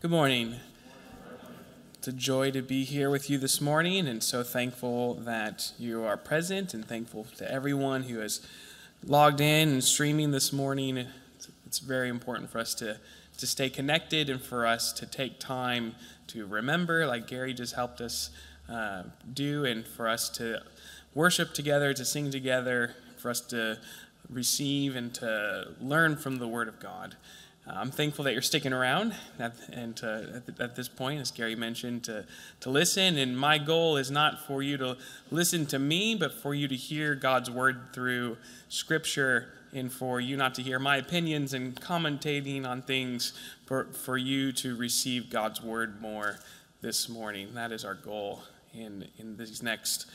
Good morning. It's a joy to be here with you this morning, and so thankful that you are present and thankful to everyone who has logged in and streaming this morning. It's very important for us to stay connected and for us to take time to remember, like Gary just helped us do, and for us to worship together, to sing together, for us to receive and to learn from the Word of God. I'm thankful that you're sticking around and at this point, as Gary mentioned, to listen. And my goal is not for you to listen to me, but for you to hear God's word through Scripture, and for you not to hear my opinions and commentating on things, for you to receive God's word more this morning. That is our goal in this next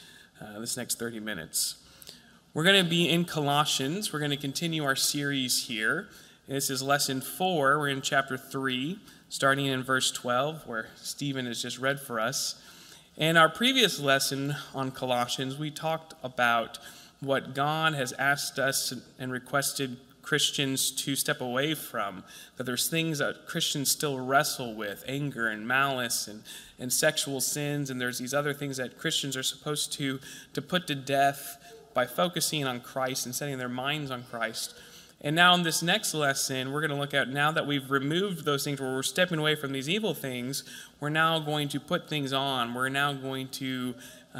30 minutes. We're going to be in Colossians. We're going to continue our series here. This is lesson 4. We're in chapter 3, starting in verse 12, where Stephen has just read for us. In our previous lesson on Colossians, we talked about what God has asked us and requested Christians to step away from, that there's things that Christians still wrestle with, anger and malice and sexual sins, and there's these other things that Christians are supposed to put to death by focusing on Christ and setting their minds on Christ. And now in this next lesson, we're going to look at, now that we've removed those things where we're stepping away from these evil things, we're now going to put things on. We're now going to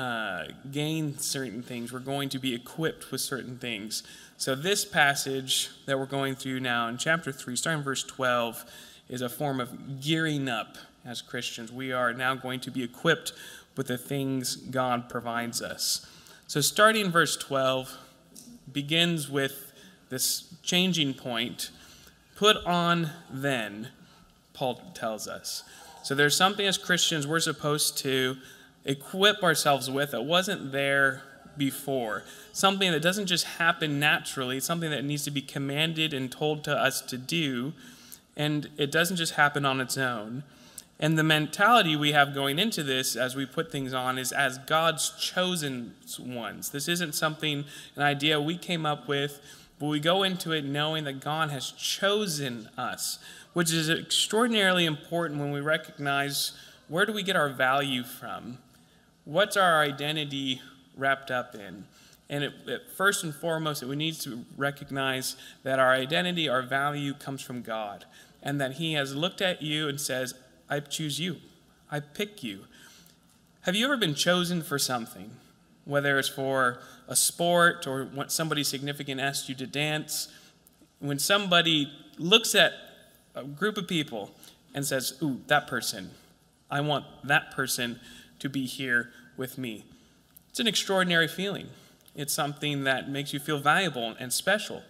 gain certain things. We're going to be equipped with certain things. So this passage that we're going through now in chapter 3, starting in verse 12, is a form of gearing up as Christians. We are now going to be equipped with the things God provides us. So starting in verse 12 begins with this changing point. Put on then, Paul tells us. So there's something as Christians we're supposed to equip ourselves with that wasn't there before. Something that doesn't just happen naturally. It's something that needs to be commanded and told to us to do. And it doesn't just happen on its own. And the mentality we have going into this as we put things on is as God's chosen ones. This isn't something, an idea we came up with, but we go into it knowing that God has chosen us, which is extraordinarily important when we recognize, where do we get our value from? What's our identity wrapped up in? And first and foremost, we need to recognize that our identity, our value comes from God, and that He has looked at you and says, I choose you. I pick you. Have you ever been chosen for something? Whether it's for a sport or when somebody significant asked you to dance, when somebody looks at a group of people and says, ooh, that person, I want that person to be here with me. It's an extraordinary feeling. It's something that makes you feel valuable and special.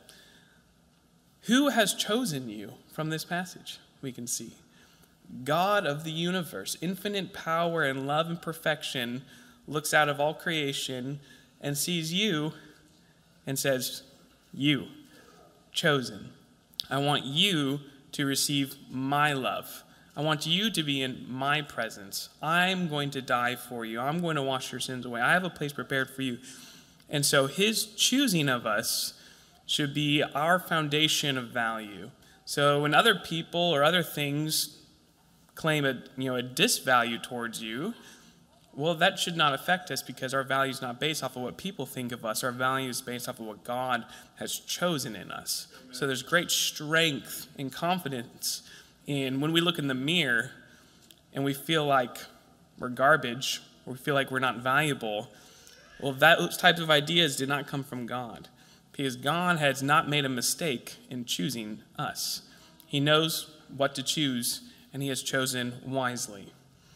Who has chosen you from this passage? We can see God of the universe, infinite power and love and perfection, looks out of all creation and sees you and says, you, chosen. I want you to receive my love. I want you to be in my presence. I'm going to die for you. I'm going to wash your sins away. I have a place prepared for you. And so His choosing of us should be our foundation of value. So when other people or other things claim a disvalue towards you, well, that should not affect us, because our value is not based off of what people think of us. Our value is based off of what God has chosen in us. Amen. So there's great strength and confidence in when we look in the mirror and we feel like we're garbage, or we feel like we're not valuable. Well, those types of ideas did not come from God, because God has not made a mistake in choosing us. He knows what to choose, and He has chosen wisely.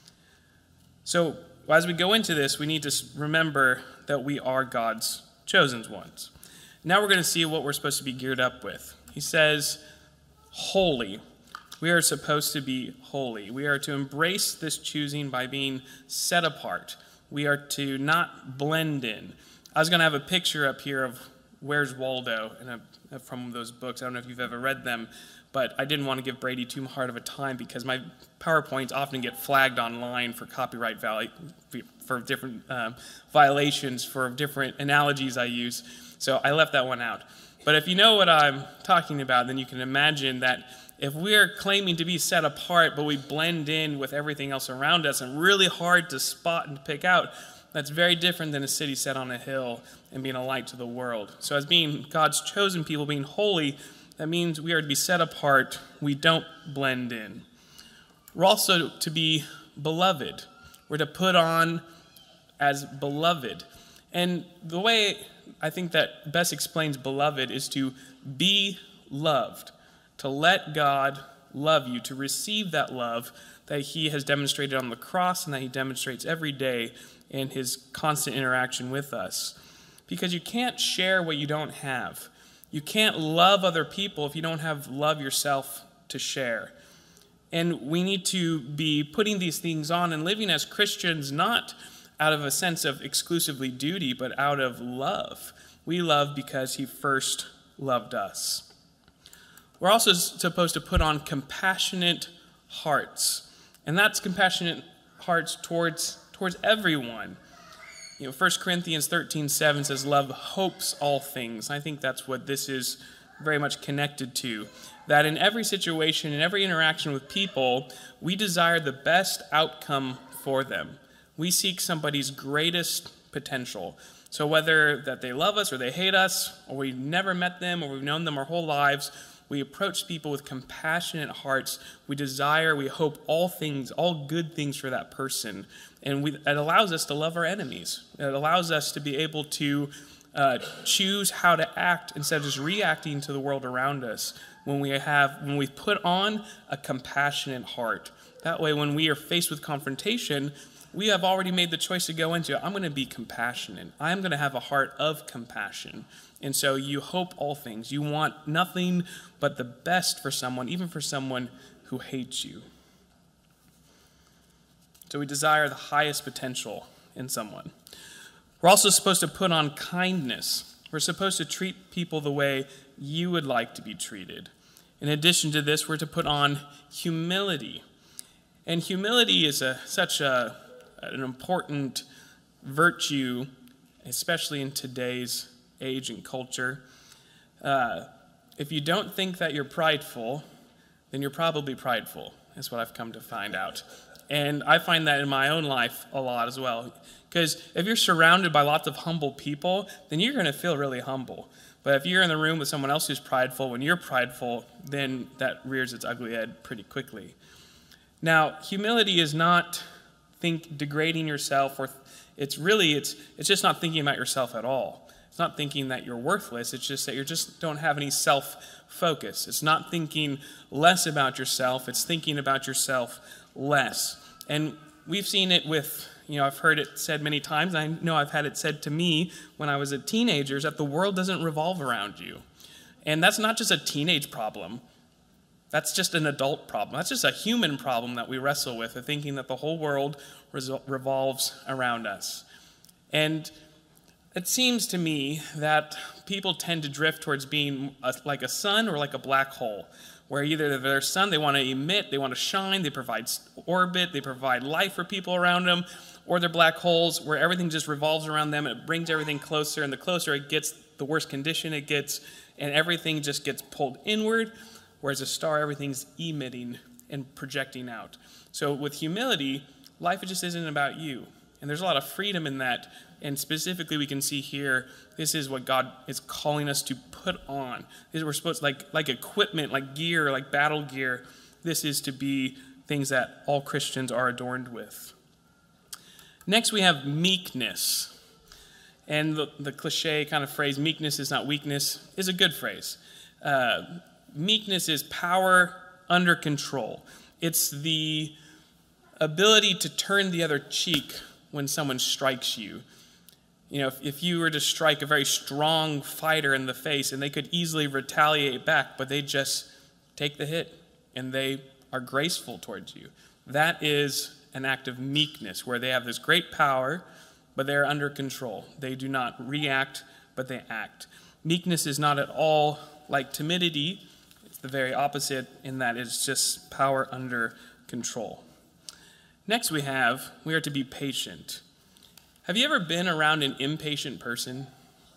So as we go into this, we need to remember that we are God's chosen ones. Now we're going to see what we're supposed to be geared up with. He says, holy. We are supposed to be holy. We are to embrace this choosing by being set apart. We are to not blend in. I was going to have a picture up here of Where's Waldo from those books. I don't know if you've ever read them, but I didn't want to give Brady too hard of a time, because my PowerPoints often get flagged online for copyright for different violations for different analogies I use. So I left that one out. But if you know what I'm talking about, then you can imagine that if we're claiming to be set apart, but we blend in with everything else around us and really hard to spot and pick out, that's very different than a city set on a hill and being a light to the world. So as being God's chosen people, being holy, that means we are to be set apart. We don't blend in. We're also to be beloved. We're to put on as beloved. And the way I think that best explains beloved is to be loved, to let God love you, to receive that love that he has demonstrated on the cross and that he demonstrates every day in his constant interaction with us. Because you can't share what you don't have. You can't love other people if you don't have love yourself to share. And we need to be putting these things on and living as Christians, not out of a sense of exclusively duty, but out of love. We love because he first loved us. We're also supposed to put on compassionate hearts. And that's compassionate hearts towards everyone. 1 Corinthians 13:7 says, love hopes all things. I think that's what this is very much connected to. That in every situation, in every interaction with people, we desire the best outcome for them. We seek somebody's greatest potential. So whether that they love us or they hate us, or we've never met them, or we've known them our whole lives, we approach people with compassionate hearts. We desire, we hope all things, all good things for that person. And it allows us to love our enemies. It allows us to be able to choose how to act instead of just reacting to the world around us when we put on a compassionate heart. That way, when we are faced with confrontation, we have already made the choice to go into it. I'm going to be compassionate. I'm going to have a heart of compassion. And so you hope all things. You want nothing but the best for someone, even for someone who hates you. So we desire the highest potential in someone. We're also supposed to put on kindness. We're supposed to treat people the way you would like to be treated. In addition to this, we're to put on humility. And humility is such an important virtue, especially in today's age and culture. If you don't think that you're prideful, then you're probably prideful, is what I've come to find out. And I find that in my own life a lot as well. Because if you're surrounded by lots of humble people, then you're going to feel really humble. But if you're in the room with someone else who's prideful, when you're prideful, then that rears its ugly head pretty quickly. Now, humility is not degrading yourself, or it's just not thinking about yourself at all. It's not thinking that you're worthless. It's just that you just don't have any self-focus. It's not thinking less about yourself. It's thinking about yourself less. And we've seen it with, I've heard it said many times. I know I've had it said to me when I was a teenager, that the world doesn't revolve around you. And that's not just a teenage problem. That's just an adult problem. That's just a human problem that we wrestle with, of thinking that the whole world revolves around us. And it seems to me that people tend to drift towards being like a sun or like a black hole, where either they're sun, they want to emit, they want to shine, they provide orbit, they provide life for people around them, or they're black holes where everything just revolves around them and it brings everything closer, and the closer it gets, the worse condition it gets, and everything just gets pulled inward, whereas a star, everything's emitting and projecting out. So with humility, life just isn't about you. And there's a lot of freedom in that. And specifically, we can see here, this is what God is calling us to put on. We're supposed to, like equipment, like gear, like battle gear. This is to be things that all Christians are adorned with. Next, we have meekness. And the cliche kind of phrase, meekness is not weakness, is a good phrase. Meekness is power under control. It's the ability to turn the other cheek when someone strikes you. If you were to strike a very strong fighter in the face, and they could easily retaliate back, but they just take the hit and they are graceful towards you. That is an act of meekness, where they have this great power, but they're under control. They do not react, but they act. Meekness is not at all like timidity. It's the very opposite, in that it's just power under control. Next we are to be patient. Have you ever been around an impatient person?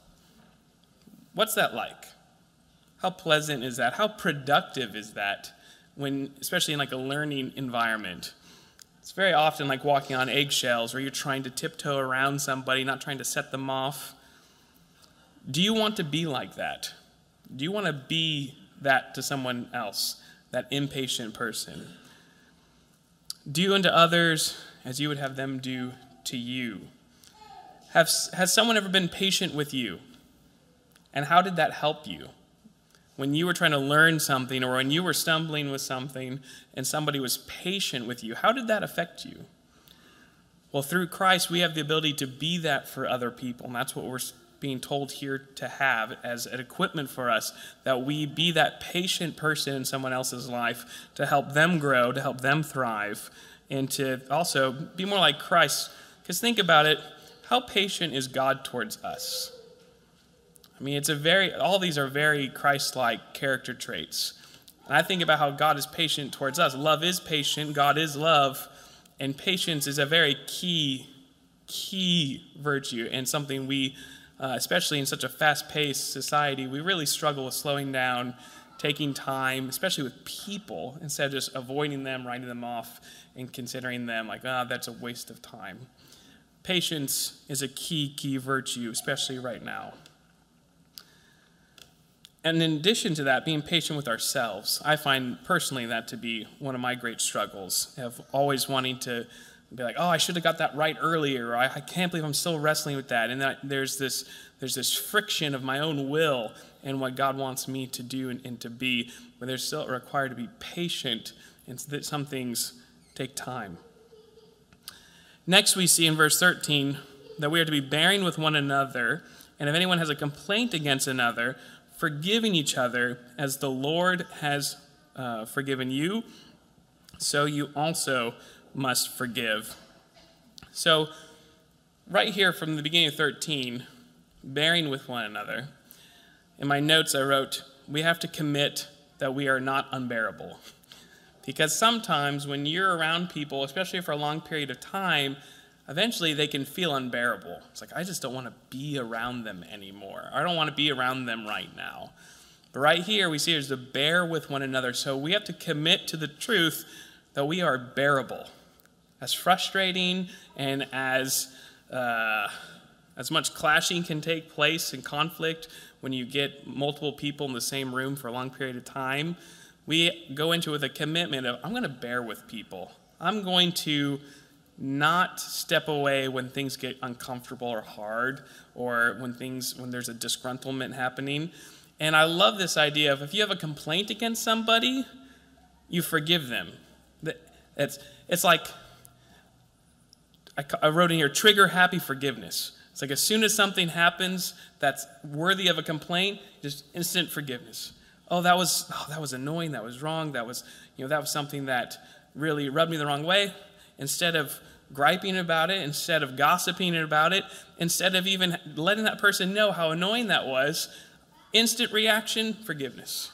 What's that like? How pleasant is that? How productive is that? especially in like a learning environment. It's very often like walking on eggshells, where you're trying to tiptoe around somebody, not trying to set them off. Do you want to be like that? Do you want to be that to someone else, that impatient person? Do unto others as you would have them do to you. Has someone ever been patient with you? And how did that help you? When you were trying to learn something, or when you were stumbling with something and somebody was patient with you, how did that affect you? Well, through Christ, we have the ability to be that for other people. And that's what we're being told here to have as an equipment for us, that we be that patient person in someone else's life to help them grow, to help them thrive, and to also be more like Christ. Because think about it, how patient is God towards us? I mean, all these are very Christ-like character traits. And I think about how God is patient towards us. Love is patient, God is love, and patience is a very key virtue, and something we, especially in such a fast-paced society, we really struggle with slowing down, taking time, especially with people, instead of just avoiding them, writing them off, and considering them like, that's a waste of time. Patience is a key virtue, especially right now. And in addition to that, being patient with ourselves, I find personally that to be one of my great struggles, of always wanting to be like, I should have got that right earlier, or I can't believe I'm still wrestling with that. And there's this friction of my own will and what God wants me to do and to be, but there's still required to be patient, and that some things take time. Next, we see in verse 13 that we are to be bearing with one another, and if anyone has a complaint against another, forgiving each other as the Lord has forgiven you, so you also must forgive. So right here from the beginning of 13, bearing with one another, in my notes I wrote, we have to commit that we are not unbearable. Because sometimes when you're around people, especially for a long period of time, eventually they can feel unbearable. It's like, I just don't want to be around them anymore. I don't want to be around them right now. But right here we see there's to bear with one another. So we have to commit to the truth that we are bearable. As frustrating and as much clashing can take place in conflict when you get multiple people in the same room for a long period of time, we go into it with a commitment of, I'm going to bear with people. I'm going to not step away when things get uncomfortable or hard, or when there's a disgruntlement happening. And I love this idea of, if you have a complaint against somebody, you forgive them. It's like, I wrote in here, trigger happy forgiveness. It's like as soon as something happens that's worthy of a complaint, just instant forgiveness. That was annoying, that was wrong, that was something that really rubbed me the wrong way. Instead of griping about it, instead of gossiping about it, instead of even letting that person know how annoying that was, instant reaction, forgiveness.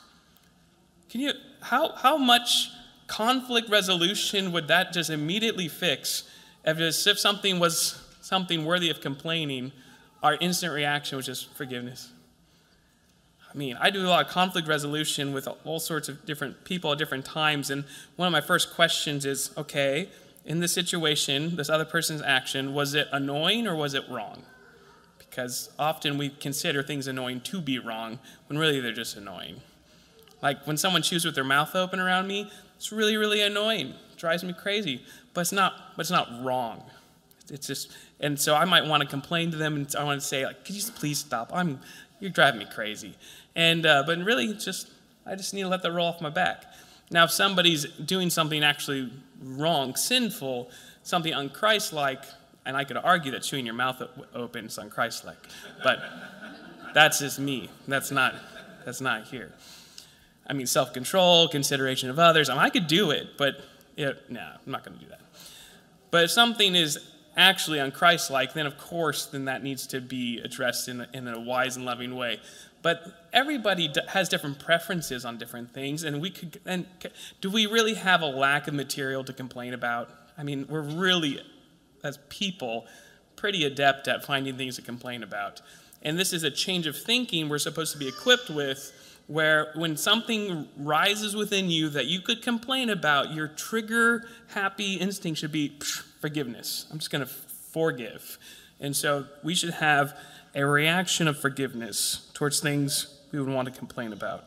How much conflict resolution would that just immediately fix if something was something worthy of complaining, our instant reaction was just forgiveness? I mean, I do a lot of conflict resolution with all sorts of different people at different times, and one of my first questions is, okay, in this situation, this other person's action, was it annoying or was it wrong? Because often we consider things annoying to be wrong, when really they're just annoying. Like when someone chews with their mouth open around me, it's really, really annoying. It drives me crazy, but it's not wrong. It's just, and so I might want to complain to them, and I want to say, like, could you please stop? You're driving me crazy. And but really, I just need to let that roll off my back. Now, if somebody's doing something actually wrong, sinful, something unchristlike, and I could argue that chewing your mouth open is unchristlike, but that's just me. That's not here. I mean, self-control, consideration of others. I could do it, but no, I'm not going to do that. But if something is actually unchristlike, then of course, that needs to be addressed in a wise and loving way. But everybody has different preferences on different things, and do we really have a lack of material to complain about? I mean, we're really, as people, pretty adept at finding things to complain about. And this is a change of thinking we're supposed to be equipped with where when something rises within you that you could complain about, your trigger happy instinct should be forgiveness. I'm just going to forgive. And so we should have a reaction of forgiveness towards things we would want to complain about.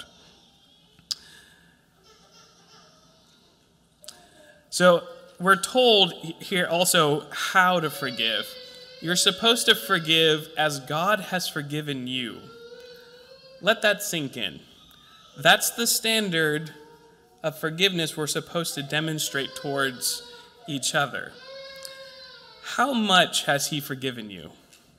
So we're told here also how to forgive. You're supposed to forgive as God has forgiven you. Let that sink in. That's the standard of forgiveness we're supposed to demonstrate towards each other. How much has he forgiven you?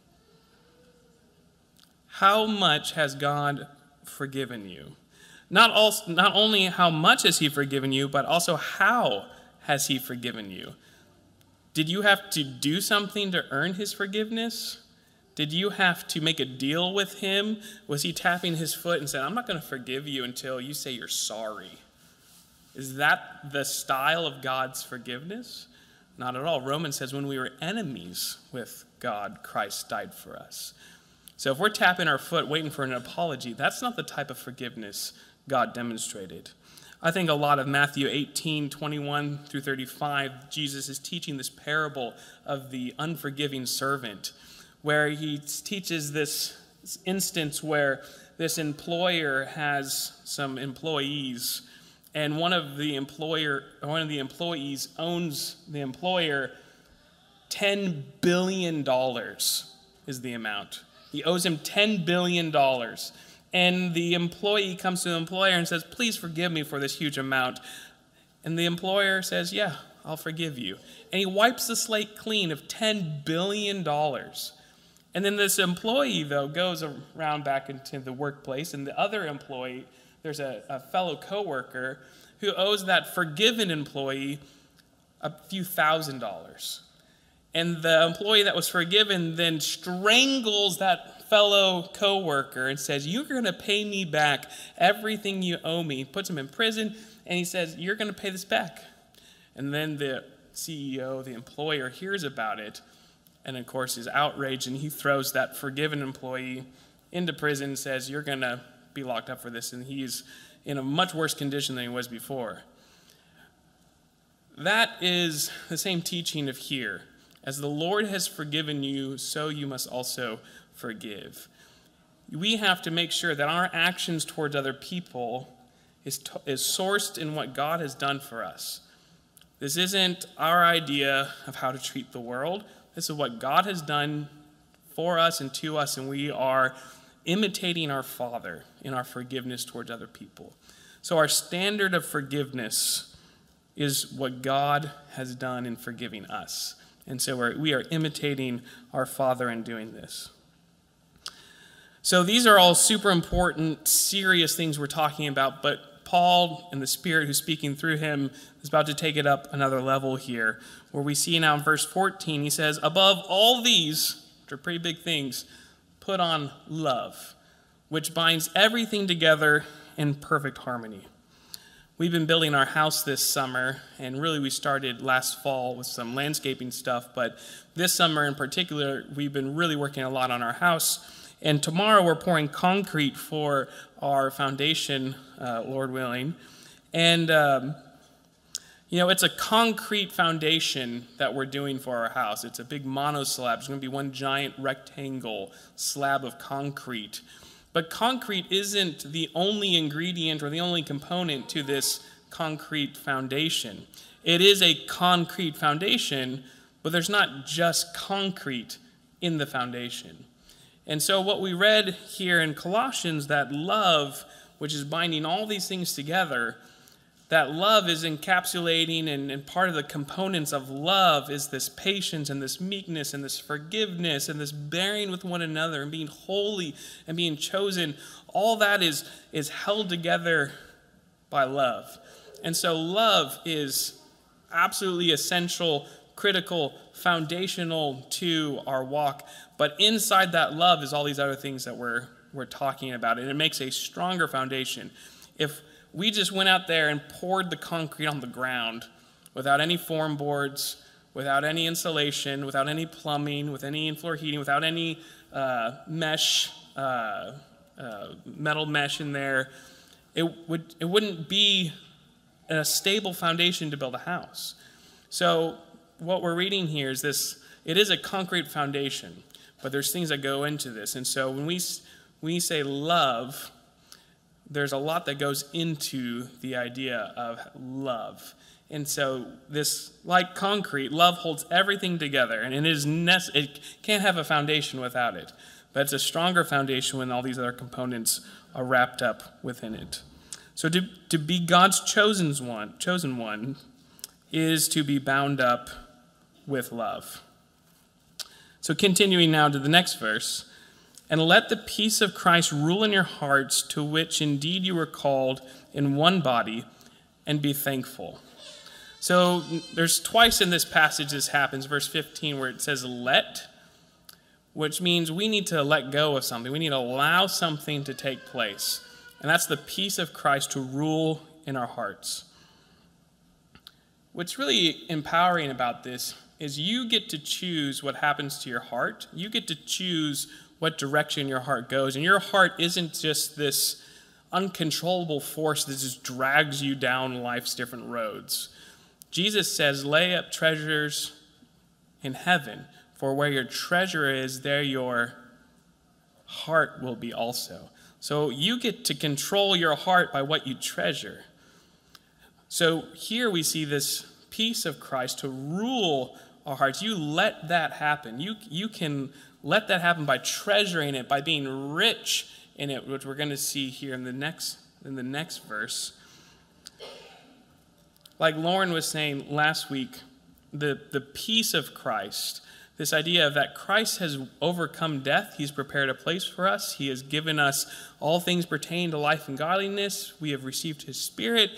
How much has God forgiven you? Not only how much has he forgiven you, but also how has he forgiven you? Did you have to do something to earn his forgiveness? Did you have to make a deal with him? Was he tapping his foot and saying, I'm not going to forgive you until you say you're sorry? Is that the style of God's forgiveness? Not at all. Romans says when we were enemies with God, Christ died for us. So if we're tapping our foot waiting for an apology, that's not the type of forgiveness God demonstrated. I think a lot of Matthew 18:21 through 35, Jesus is teaching this parable of the unforgiving servant, where he teaches this instance where this employer has some employees, and one of the employees owes the employer $10 billion is the amount. He owes him $10 billion. And the employee comes to the employer and says, please forgive me for this huge amount. And the employer says, yeah, I'll forgive you. And he wipes the slate clean of $10 billion. And then this employee, though, goes around back into the workplace, and the other employee, there's a fellow coworker who owes that forgiven employee a few $1,000s. And the employee that was forgiven then strangles that fellow coworker and says, you're going to pay me back everything you owe me. Puts him in prison, and he says, you're going to pay this back. And then the CEO, the employer, hears about it, and of course is outraged, and he throws that forgiven employee into prison and says, you're going to be locked up for this. And he's in a much worse condition than he was before. That is the same teaching of here. As the Lord has forgiven you, so you must also forgive. We have to make sure that our actions towards other people is sourced in what God has done for us. This isn't our idea of how to treat the world. This is what God has done for us and to us, and we are imitating our Father in our forgiveness towards other people. So our standard of forgiveness is what God has done in forgiving us. And so we are imitating our Father in doing this. So these are all super important, serious things we're talking about, but Paul and the Spirit who's speaking through him is about to take it up another level here, where we see now in verse 14, he says, above all these, which are pretty big things, put on love, which binds everything together in perfect harmony. We've been building our house this summer, and really we started last fall with some landscaping stuff, but this summer in particular, we've been really working a lot on our house. And tomorrow we're pouring concrete for our foundation, Lord willing. And, it's a concrete foundation that we're doing for our house. It's a big mono slab. It's going to be one giant rectangle slab of concrete. But concrete isn't the only ingredient or the only component to this concrete foundation. It is a concrete foundation, but there's not just concrete in the foundation. And so what we read here in Colossians, that love, which is binding all these things together, that love is encapsulating, and part of the components of love is this patience and this meekness and this forgiveness and this bearing with one another and being holy and being chosen. All that is held together by love. And so love is absolutely essential, critical, foundational to our walk. But inside that love is all these other things that we're talking about, and it makes a stronger foundation. If we just went out there and poured the concrete on the ground without any form boards, without any insulation, without any plumbing, with any in-floor heating, without any metal mesh in there, it wouldn't be a stable foundation to build a house. So what we're reading here is this, it is a concrete foundation, but there's things that go into this. And so when we say love, there's a lot that goes into the idea of love. And so this, like concrete, love holds everything together, and it can't have a foundation without it. But it's a stronger foundation when all these other components are wrapped up within it. So to be God's chosen one is to be bound up with love. So continuing now to the next verse, and let the peace of Christ rule in your hearts, to which indeed you were called in one body, and be thankful. So there's twice in this passage this happens, verse 15, where it says let, which means we need to let go of something. We need to allow something to take place. And that's the peace of Christ to rule in our hearts. What's really empowering about this is you get to choose what happens to your heart. You get to choose what direction your heart goes. And your heart isn't just this uncontrollable force that just drags you down life's different roads. Jesus says, lay up treasures in heaven, for where your treasure is, there your heart will be also. So you get to control your heart by what you treasure. So here we see this peace of Christ to rule our hearts. You let that happen. You can let that happen by treasuring it, by being rich in it, which we're going to see here in the next verse. Like Lauren was saying last week, the peace of Christ, this idea of that Christ has overcome death. He's prepared a place for us. He has given us all things pertaining to life and godliness. We have received his Spirit.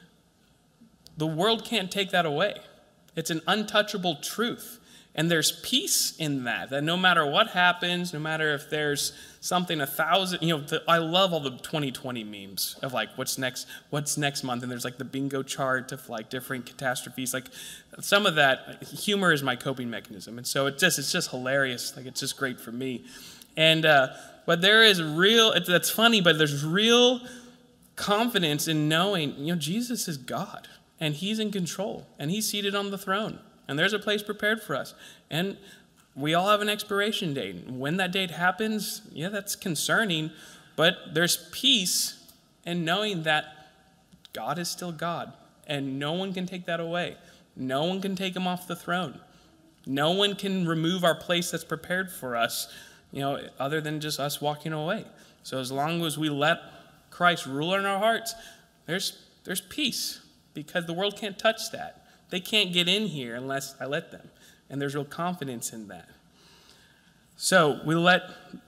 The world can't take that away. It's an untouchable truth. And there's peace in that no matter what happens, no matter if there's something I love all the 2020 memes of like, what's next month? And there's like the bingo chart of like different catastrophes. Like some of that, humor is my coping mechanism. And so it's just hilarious. Like it's just great for me. And, but there is that's funny, but there's real confidence in knowing, Jesus is God and he's in control and he's seated on the throne. And there's a place prepared for us. And we all have an expiration date. When that date happens, that's concerning. But there's peace in knowing that God is still God. And no one can take that away. No one can take him off the throne. No one can remove our place that's prepared for us, other than just us walking away. So as long as we let Christ rule in our hearts, there's peace. Because the world can't touch that. They can't get in here unless I let them. And there's real confidence in that. So we let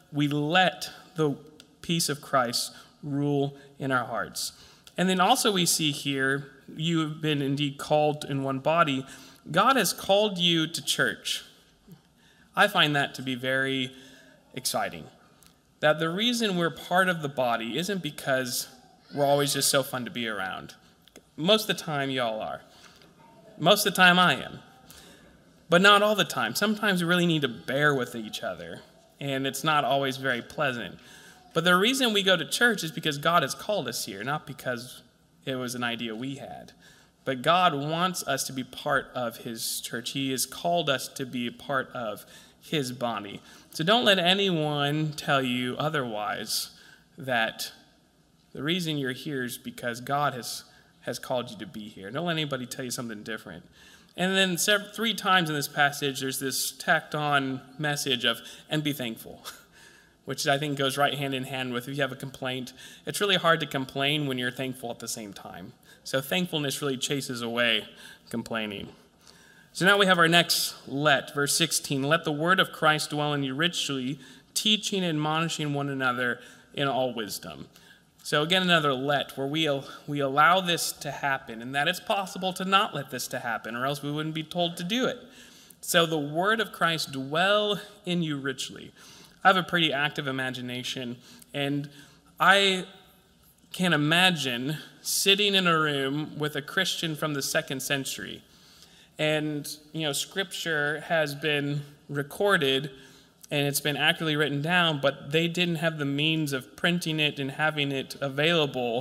the peace of Christ rule in our hearts. And then also we see here, you have been indeed called in one body. God has called you to church. I find that to be very exciting. That the reason we're part of the body isn't because we're always just so fun to be around. Most of the time, y'all are. Most of the time I am. But not all the time. Sometimes we really need to bear with each other. And it's not always very pleasant. But the reason we go to church is because God has called us here, not because it was an idea we had. But God wants us to be part of his church. He has called us to be a part of his body. So don't let anyone tell you otherwise, that the reason you're here is because God has called you to be here. Don't let anybody tell you something different. And then 3 times in this passage, there's this tacked on message of, and be thankful, which I think goes right hand in hand with if you have a complaint. It's really hard to complain when you're thankful at the same time. So thankfulness really chases away complaining. So now we have our next verse 16. Let the word of Christ dwell in you richly, teaching and admonishing one another in all wisdom. So again, another where we allow this to happen, and that it's possible to not let this to happen, or else we wouldn't be told to do it. So the word of Christ dwell in you richly. I have a pretty active imagination, and I can imagine sitting in a room with a Christian from the 2nd century. And, scripture has been recorded and it's been accurately written down, but they didn't have the means of printing it and having it available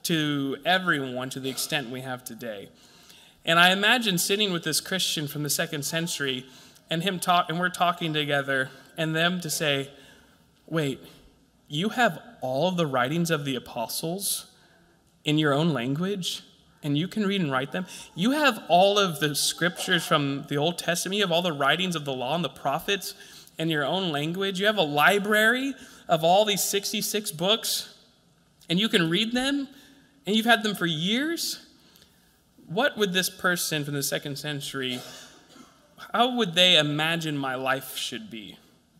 to everyone to the extent we have today. And I imagine sitting with this Christian from the 2nd century and we're talking together, and them to say, wait, you have all of the writings of the apostles in your own language, and you can read and write them? You have all of the scriptures from the Old Testament, you have all the writings of the law and the prophets in your own language. You have a library of all these 66 books, and you can read them, and you've had them for years? What would this person from the 2nd century, how would they imagine my life should be?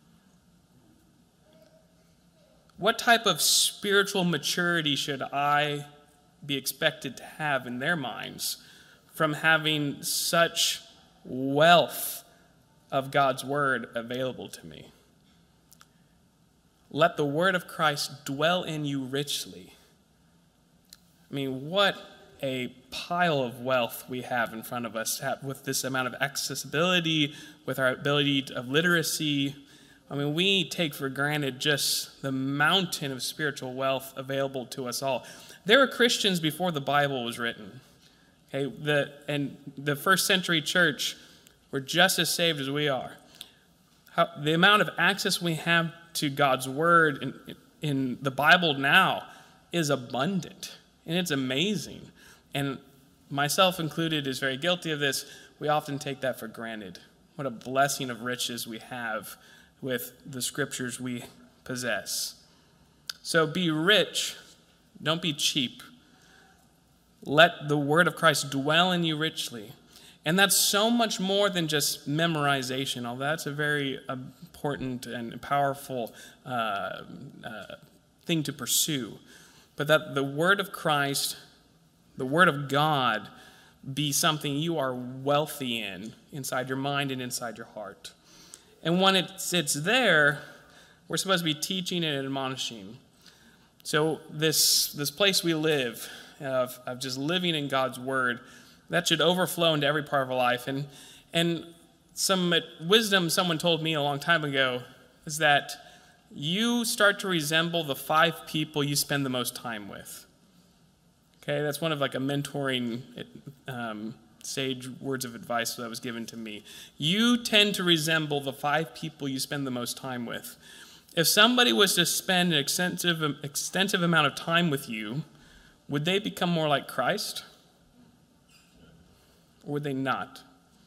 What type of spiritual maturity should I be expected to have in their minds from having such wealth of God's word available to me? Let the word of Christ dwell in you richly. I mean, what a pile of wealth we have in front of us with this amount of accessibility, with our ability of literacy. I mean, we take for granted just the mountain of spiritual wealth available to us all. There were Christians before the Bible was written. Okay, and the 1st century church were just as saved as we are. The amount of access we have to God's word in the Bible now is abundant, and it's amazing. And myself included is very guilty of this. We often take that for granted. What a blessing of riches we have with the scriptures we possess. So be rich, don't be cheap. Let the word of Christ dwell in you richly. And that's so much more than just memorization, although that's a very important and powerful thing to pursue. But that the word of Christ, the word of God, be something you are wealthy in, inside your mind and inside your heart. And when it sits there, we're supposed to be teaching and admonishing. So this place we live, of just living in God's word, that should overflow into every part of our life. And some wisdom someone told me a long time ago is that you start to resemble the 5 people you spend the most time with. Okay, that's one of like a mentoring sage words of advice that was given to me. You tend to resemble the 5 people you spend the most time with. If somebody was to spend an extensive amount of time with you, would they become more like Christ? Or would they not?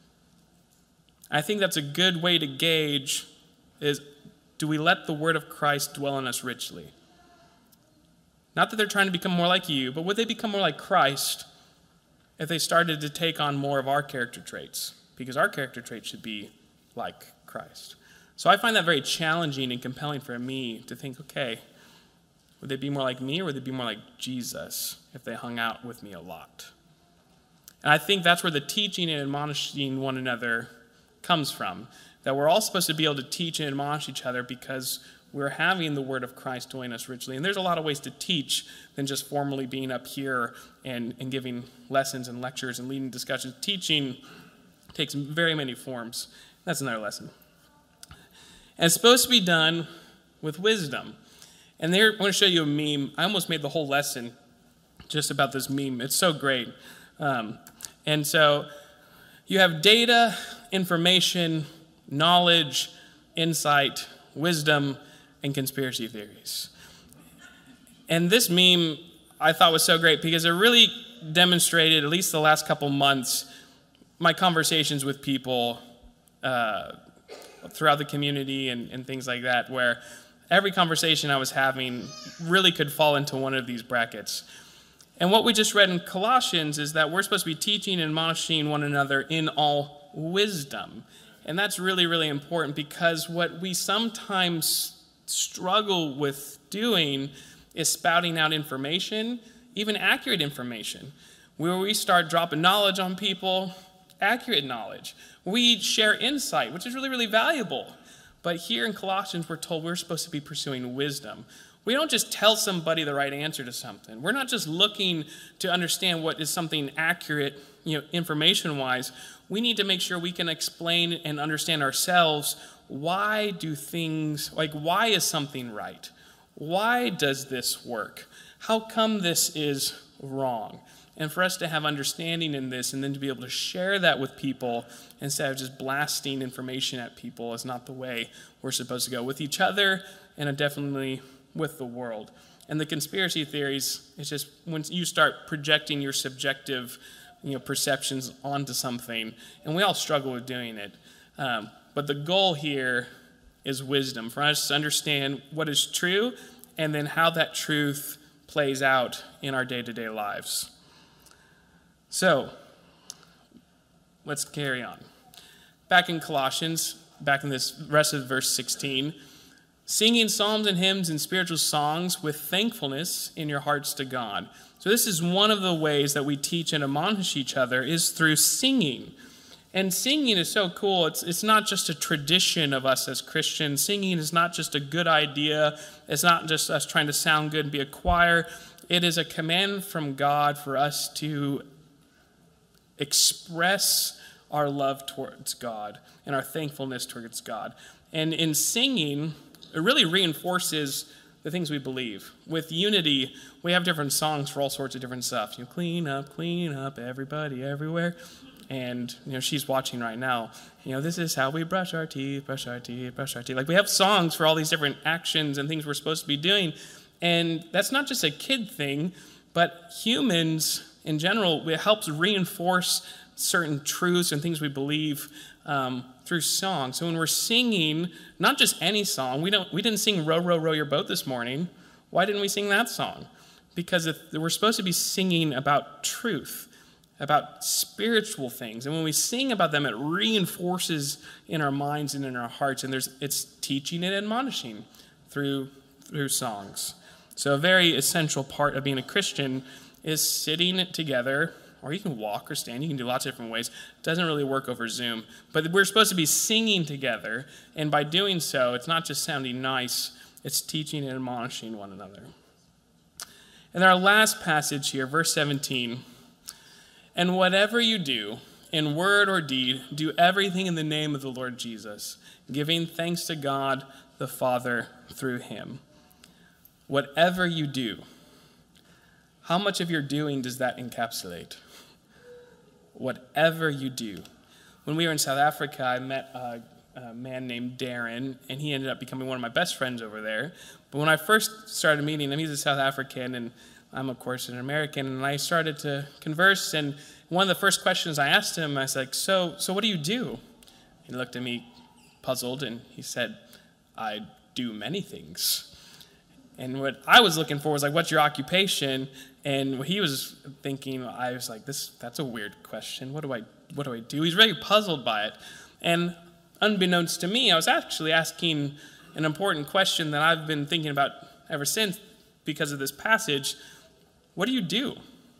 I think that's a good way to gauge is, do we let the word of Christ dwell in us richly? Not that they're trying to become more like you, but would they become more like Christ if they started to take on more of our character traits? Because our character traits should be like Christ. So I find that very challenging and compelling for me to think, okay, would they be more like me or would they be more like Jesus if they hung out with me a lot? And I think that's where the teaching and admonishing one another comes from. That we're all supposed to be able to teach and admonish each other because we're having the word of Christ dwelling us richly. And there's a lot of ways to teach than just formally being up here and giving lessons and lectures and leading discussions. Teaching takes very many forms. That's another lesson. And it's supposed to be done with wisdom. And there, I want to show you a meme. I almost made the whole lesson just about this meme. It's so great. And so you have data, information, knowledge, insight, wisdom, and conspiracy theories. And this meme I thought was so great because it really demonstrated, at least the last couple months, my conversations with people throughout the community and things like that, where every conversation I was having really could fall into one of these brackets. And what we just read in Colossians is that we're supposed to be teaching and admonishing one another in all wisdom. And that's really, really important because what we sometimes struggle with doing is spouting out information, even accurate information, where we start dropping knowledge on people, accurate knowledge. We share insight, which is really, really valuable. But here in Colossians, we're told we're supposed to be pursuing wisdom. We don't just tell somebody the right answer to something. We're not just looking to understand what is something accurate, information-wise. We need to make sure we can explain and understand ourselves why is something right? Why does this work? How come this is wrong. And for us to have understanding in this and then to be able to share that with people instead of just blasting information at people is not the way we're supposed to go with each other and definitely with the world. And the conspiracy theories, it's just when you start projecting your subjective perceptions onto something, and we all struggle with doing it. But the goal here is wisdom, for us to understand what is true and then how that truth plays out in our day-to-day lives. So, let's carry on. Back in Colossians, back in this rest of verse 16, singing psalms and hymns and spiritual songs with thankfulness in your hearts to God. So this is one of the ways that we teach and admonish each other is through singing. And singing is so cool. It's not just a tradition of us as Christians. Singing is not just a good idea. It's not just us trying to sound good and be a choir. It is a command from God for us to express our love towards God and our thankfulness towards God. And in singing, it really reinforces the things we believe. With unity, we have different songs for all sorts of different stuff. Clean up, everybody, everywhere. And, she's watching right now. This is how we brush our teeth, brush our teeth, brush our teeth. Like, we have songs for all these different actions and things we're supposed to be doing. And that's not just a kid thing, but humans in general, it helps reinforce certain truths and things we believe through song. So when we're singing, not just any song, we didn't sing Row, Row, Row Your Boat this morning. Why didn't we sing that song? Because we're supposed to be singing about truth, about spiritual things. And when we sing about them, it reinforces in our minds and in our hearts. And it's teaching and admonishing through songs. So a very essential part of being a Christian is sitting together, or you can walk or stand. You can do lots of different ways. It doesn't really work over Zoom. But we're supposed to be singing together. And by doing so, it's not just sounding nice. It's teaching and admonishing one another. And our last passage here, verse 17. And whatever you do, in word or deed, do everything in the name of the Lord Jesus, giving thanks to God the Father through him. Whatever you do. How much of your doing does that encapsulate? Whatever you do. When we were in South Africa, I met a man named Darren, and he ended up becoming one of my best friends over there. But when I first started meeting him, he's a South African, and I'm, of course, an American, and I started to converse, and one of the first questions I asked him, I was like, so what do you do? He looked at me puzzled, and he said, I do many things. And what I was looking for was like, what's your occupation? And what he was thinking, I was like, that's a weird question. What do I do? He's really puzzled by it. And unbeknownst to me, I was actually asking an important question that I've been thinking about ever since because of this passage. What do you do?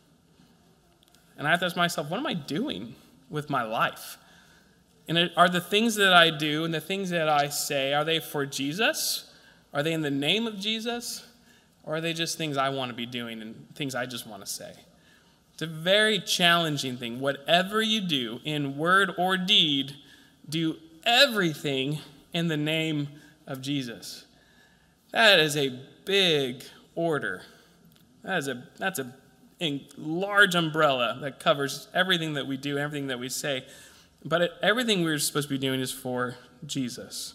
And I have to ask myself, what am I doing with my life? And are the things that I do and the things that I say, are they for Jesus? Are they in the name of Jesus? Or are they just things I want to be doing and things I just want to say? It's a very challenging thing. Whatever you do in word or deed, do everything in the name of Jesus. That is a big order. That's a large umbrella that covers everything that we do, everything that we say. But everything we're supposed to be doing is for Jesus.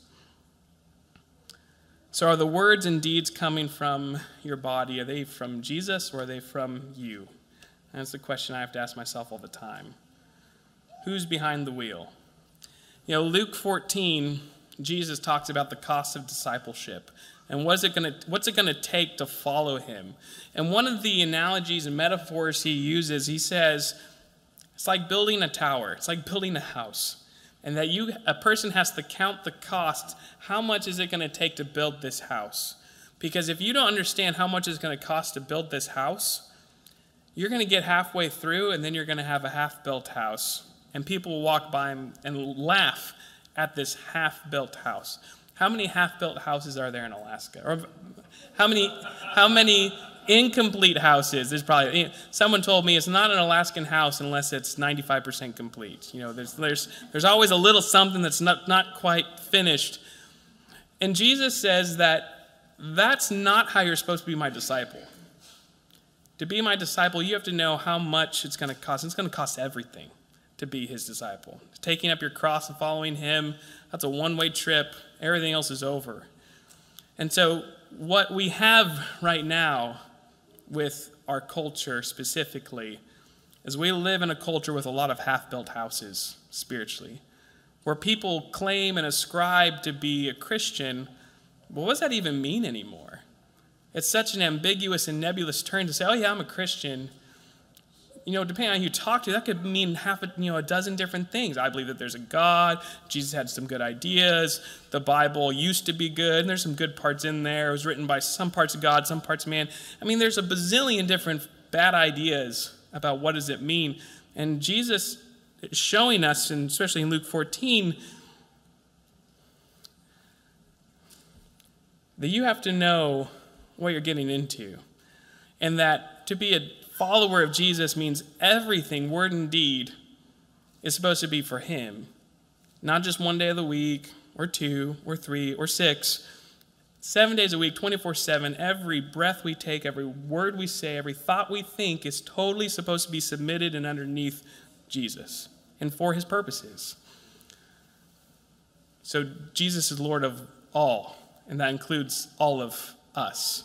So are the words and deeds coming from your body? Are they from Jesus or are they from you? That's the question I have to ask myself all the time. Who's behind the wheel? Luke 14, Jesus talks about the cost of discipleship and what's it going to take to follow him. And one of the analogies and metaphors he uses, he says, it's like building a tower. It's like building a house. And that a person has to count the cost. How much is it going to take to build this house? Because if you don't understand how much it's going to cost to build this house, you're going to get halfway through and then you're going to have a half-built house. And people will walk by and laugh at this half-built house. How many half-built houses are there in Alaska? Or how many incomplete houses? There's probably, someone told me it's not an Alaskan house unless it's 95% complete. There's always a little something that's not quite finished. And Jesus says that that's not how you're supposed to be my disciple. To be my disciple, you have to know how much it's going to cost. It's going to cost everything to be his disciple. Taking up your cross and following him, that's a one-way trip. Everything else is over. And so what we have right now with our culture specifically is we live in a culture with a lot of half-built houses spiritually, where people claim and ascribe to be a Christian. But what does that even mean anymore? It's such an ambiguous and nebulous term to say, oh yeah, I'm a Christian. Depending on who you talk to, that could mean a dozen different things. I believe that there's a God. Jesus had some good ideas. The Bible used to be good, and there's some good parts in there. It was written by some parts of God, some parts of man. There's a bazillion different bad ideas about what does it mean. And Jesus is showing us, and especially in Luke 14, that you have to know what you're getting into. And that to be a follower of Jesus means everything, word and deed, is supposed to be for him. Not just one day of the week, or 2, or 3, or 6. 7 days a week, 24/7, every breath we take, every word we say, every thought we think is totally supposed to be submitted and underneath Jesus and for his purposes. So Jesus is Lord of all, and that includes all of us.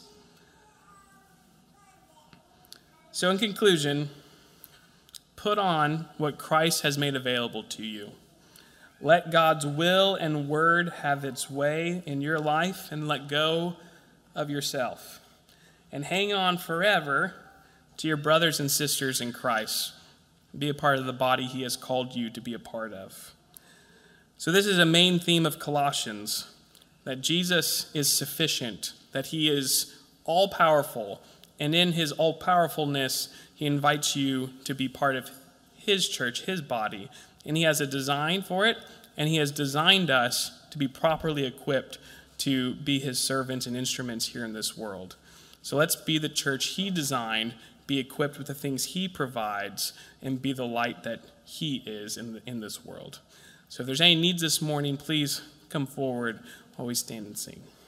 So in conclusion, put on what Christ has made available to you. Let God's will and word have its way in your life, and let go of yourself. And hang on forever to your brothers and sisters in Christ. Be a part of the body he has called you to be a part of. So this is a main theme of Colossians, that Jesus is sufficient, that he is all-powerful, and in his all-powerfulness, he invites you to be part of his church, his body. And he has a design for it, and he has designed us to be properly equipped to be his servants and instruments here in this world. So let's be the church he designed, be equipped with the things he provides, and be the light that he is in this world. So if there's any needs this morning, please come forward while we stand and sing.